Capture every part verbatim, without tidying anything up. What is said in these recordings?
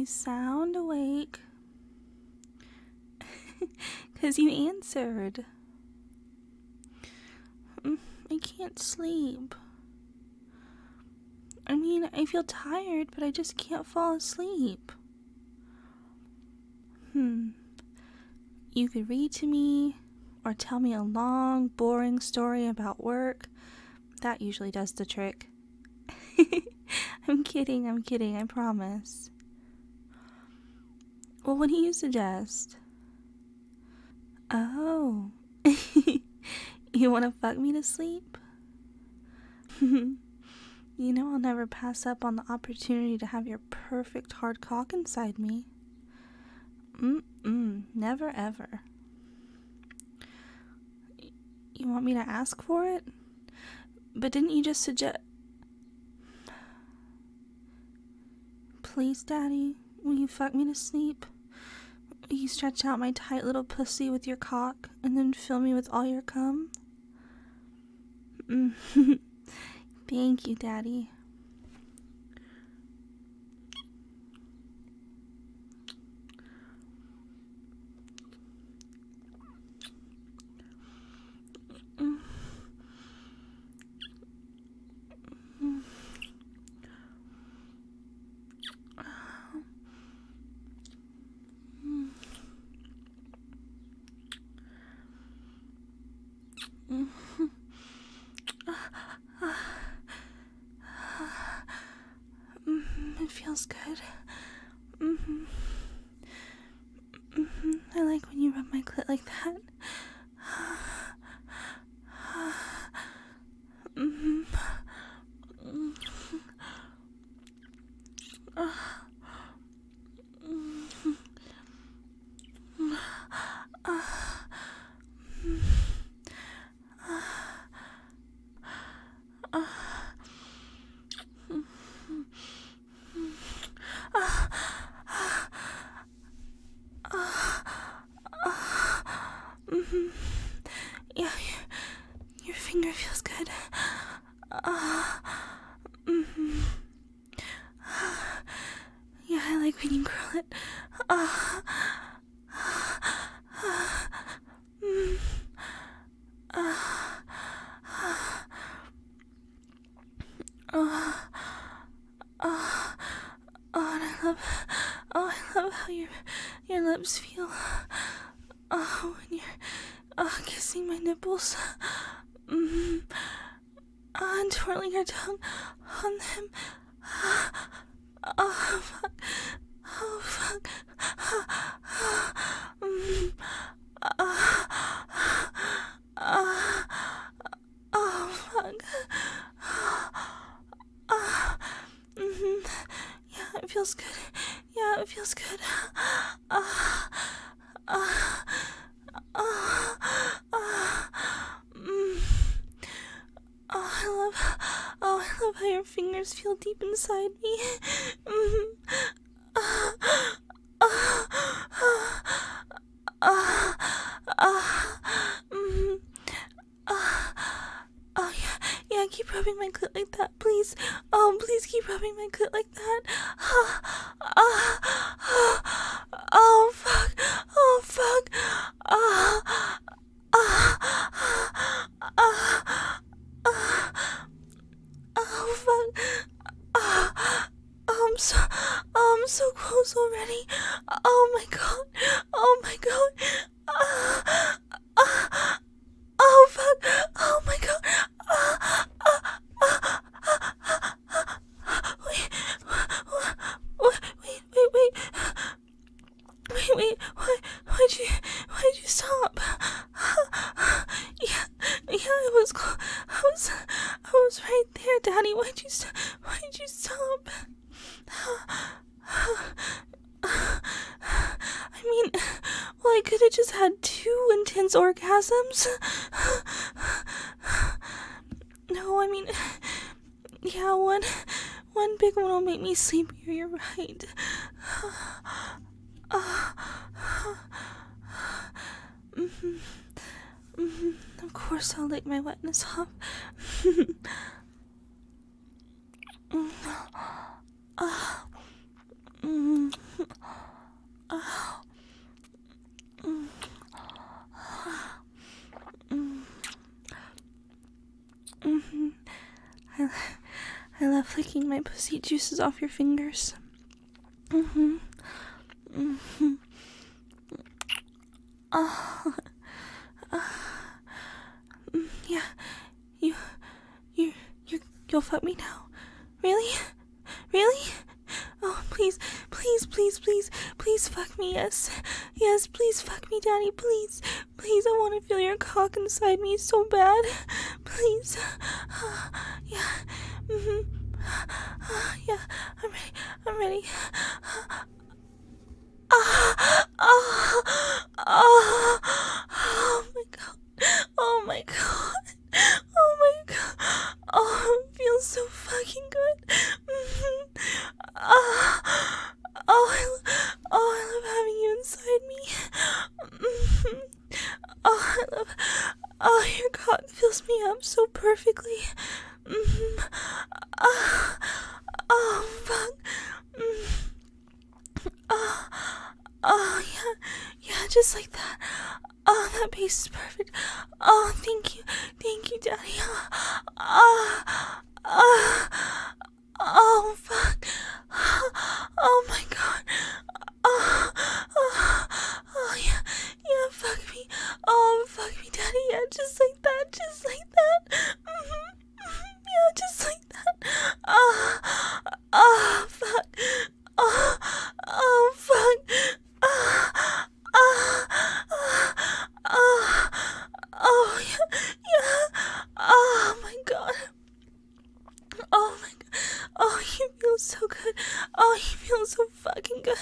me sound awake. 'Cause you answered. I can't sleep. I mean, I feel tired, but I just can't fall asleep. Hmm. You could read to me, or tell me a long, boring story about work. That usually does the trick. I'm kidding, I'm kidding, I promise. Well, what do you suggest? Oh. You want to fuck me to sleep? You know I'll never pass up on the opportunity to have your perfect hard cock inside me. Mm-mm, never ever. You want me to ask for it? But didn't you just suggest... Please, Daddy, will you fuck me to sleep? Will you stretch out my tight little pussy with your cock and then fill me with all your cum? Mm. Thank you, Daddy. Mm. Mm. Mm. Mm, it feels good. Mm-hmm. Mm-hmm. I like when you rub my clit like that. Mm-hmm. Mm-hmm. Mm-hmm. Yeah, your, your finger feels good. Uh, mm-hmm. Yeah, I like when you curl it. Uh, mm, uh, uh, uh, oh, and I love, oh, I love how your, your lips feel. Oh, when you're, uh, kissing my nipples. Mm-hmm. Uh, and twirling your tongue on them. Oh, fuck. Oh, fuck. Mm. Uh, uh, oh, fuck. Uh, mm-hmm. Yeah, it feels good. Yeah, it feels good. Uh, uh, uh, uh, mm. Oh, I love, oh, I love how your fingers feel deep inside me. Mm-hmm. Uh, uh, uh, uh, uh, mm, uh, oh, yeah, yeah, keep rubbing my clit like that, please. Oh, please keep rubbing my clit like that. Uh, uh, uh, oh, fuck. Oh, fuck. Uh, uh, uh, uh, uh, oh, fuck. Uh, oh, I'm so, oh, I'm so close already. Oh, my God. Oh, my God. Uh, uh, oh, fuck. Oh, my God. Uh, uh, uh, uh, wait, wait, wait, wait, wait. Wait, wait, why, why'd you, why'd you stop? Yeah, yeah, I was, I was, I was right there, Daddy. Why'd you, st- why'd you stop? I mean, well, I could have just had two intense orgasms. No, I mean, yeah, one, one big one will make me sleepier. You're right. Uh, mm-hmm. Mm-hmm. Of course I'll lick my wetness off. uh, Mm. Oh. Mm. Mm. Mm-hmm. I, I love licking my pussy juices off your fingers. Mm-hmm. Mm-hmm. Oh. Uh, mm, yeah. You, you, you, you'll fuck me now. Really? Really? Oh, please, please, please, please, please fuck me, yes. Yes, please fuck me, Daddy, please. Please, I want to feel your cock inside me so bad. Please. Yeah. Mm-hmm. Yeah, I'm ready. I'm ready. Oh, oh, oh, oh my god. Oh my god. Oh my god. Oh, it feels so fucking good. Mm-hmm. Oh, oh, I, oh, I love having you inside me. Mm-hmm. Oh, I love. Oh, your cock fills me up so perfectly. Mm-hmm. Oh, oh, fuck. Mm. Oh, oh, yeah, yeah, just like that. Oh, that bass is perfect. Oh, thank you, thank you, Daddy. Oh, oh, oh, oh fuck. Oh my god. Oh, oh, oh, yeah, yeah, fuck me. Oh, fuck me, Daddy. Yeah, just like that, just like that. Mm-hmm. Mm-hmm. Yeah, just like that. Oh, oh, fuck. Oh, oh, fuck. Oh, oh, oh, oh, oh, yeah, yeah. Oh my god. Oh my god. Oh, you feel so good. Oh, you feel so fucking good.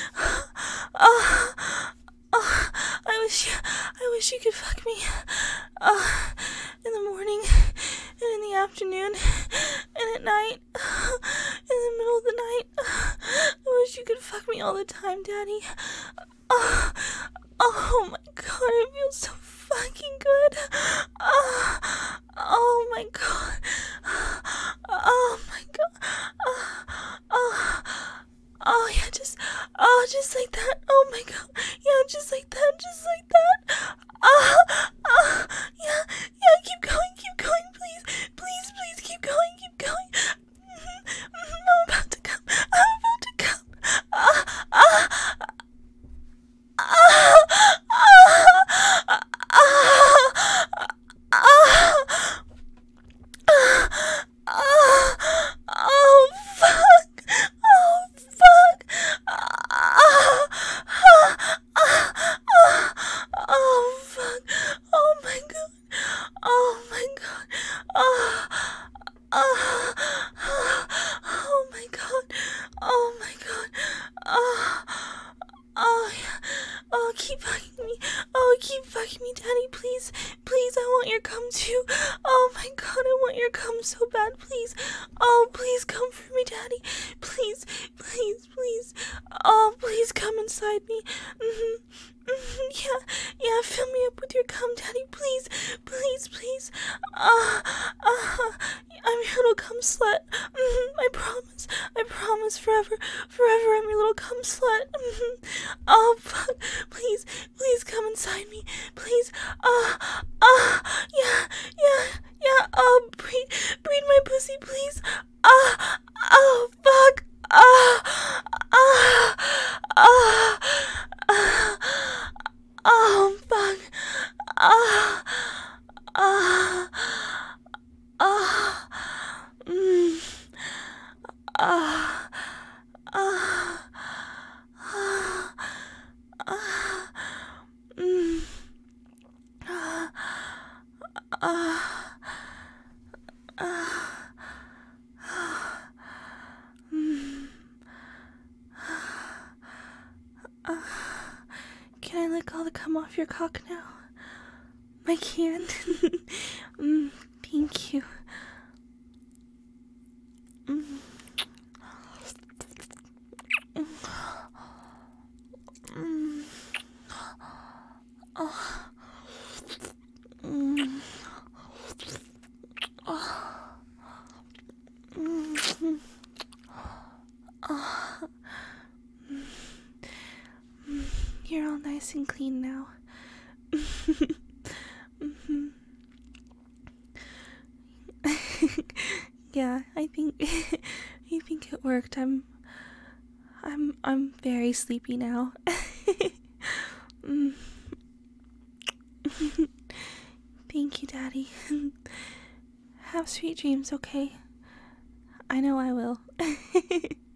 Oh, oh, I wish you, I wish you could fuck me. Oh, in the morning, and in the afternoon, and at night, in the middle of the night. I wish you could fuck me all the time, Daddy. Oh, oh my god, it feels so fucking good. Oh, oh my god. Oh my god. Oh, oh, oh yeah, just, oh, just like that. Oh my god. Yeah, just like that, just like that. Oh, oh, yeah, yeah, keep going, keep going, please. Please, please, keep going, keep going. Mm-hmm, mm-hmm, I'm about to come. I'm about to come. Ah, ah, ah, ah, ah, ah, oh, fuck. Oh, fuck. Ah, ah, ah, oh, fuck. Oh, my God. Oh, my God. Oh, oh, oh, my God. Oh, my God. Oh, oh, yeah. Oh, keep fucking me. Oh, keep fucking me, Daddy, please. Please, I want your cum too. Oh my god, I want your cum so bad, please. Oh, please come for me, Daddy. Please, please, please. Oh, please come inside me. Mm-hmm. Mm-hmm. Yeah, yeah, fill me up with your cum, Daddy, please. Please, please. Ah, uh, ah, uh, I'm your little cum slut. Mm-hmm. I promise. I promise forever. Forever, I'm your little cum slut. Mm-hmm. Oh, fuck. Please, please come inside me. Please. Ah, uh, ah, uh, yeah, yeah, yeah. Oh, breed, breed my pussy, please. Ah, uh, oh, fuck. Ah, ah, ah, ah, oh, fuck. Ah, ah, ah, mm, ah, ah, ah, ah, mm, ah, ah, ah, mm, ah. Can I lick all the cum off your cock now? I can. mm, thank you. Mm. Mm. Oh. Mm. Oh. Mm. Oh. nice and clean now. hmm Yeah, I think I think it worked. I'm I'm I'm very sleepy now. Mm. Thank you, Daddy. Have sweet dreams, okay? I know I will.